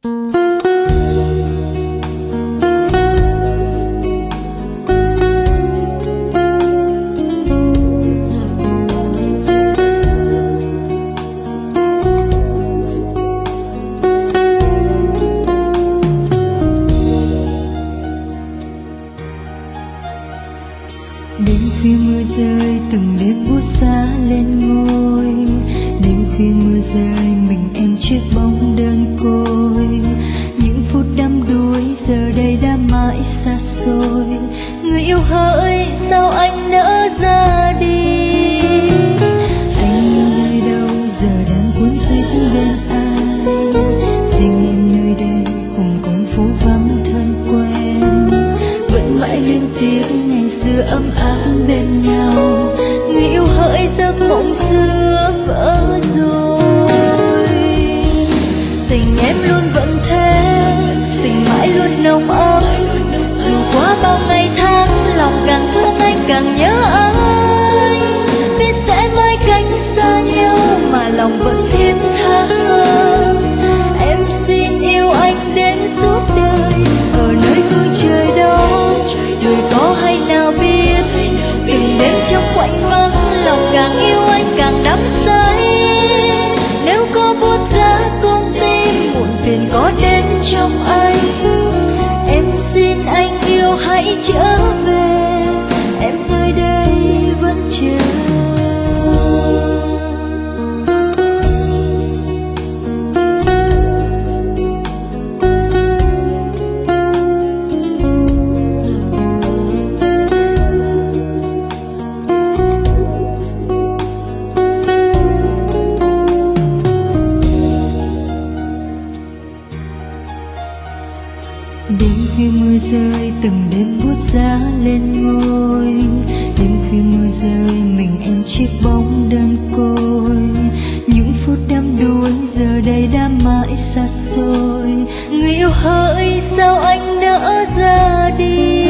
Đêm khi mưa rơi từng đêm bút giá lên ngôi, đêm khi mưa rơi mình em chiếc bóng đơn côi. Những phút đắm đuối giờ đây đã mãi xa xôi, người yêu hỡi sao anh nỡ ra đi. Anh ở nơi đâu giờ đang cuốn quýt bên ai, riêng em nơi đây cùng con phố vắng thân quen, vẫn mãi liên tiếc ngày xưa ấm áp bên nhau. Người yêu hỡi giấc mộng xưa vỡ rồi, tình em luôn vẫn thế, tình mãi luôn nồng ấm. Dù qua bao ngày tháng lòng càng thương anh càng nhớ anh, biết sẽ mãi cách xa nhau mà lòng vẫn thiết tha hơn. Em xin yêu anh đến suốt đời ở nơi phương trời đó, người có hay nào biết từng đêm trong quạnh vắng lòng càng yêu anh càng đắm say. Nếu có buốt giá con tim muộn phiền có đến trong anh, em xin anh yêu hãy trở về, em nơi đây vẫn chờ. Đêm khi mưa rơi từng đêm bút giá lên ngôi, đêm khi mưa rơi mình em chiếc bóng đơn côi. Những phút đắm đuối giờ đây đã mãi xa xôi, người yêu hỡi sao anh nỡ ra đi.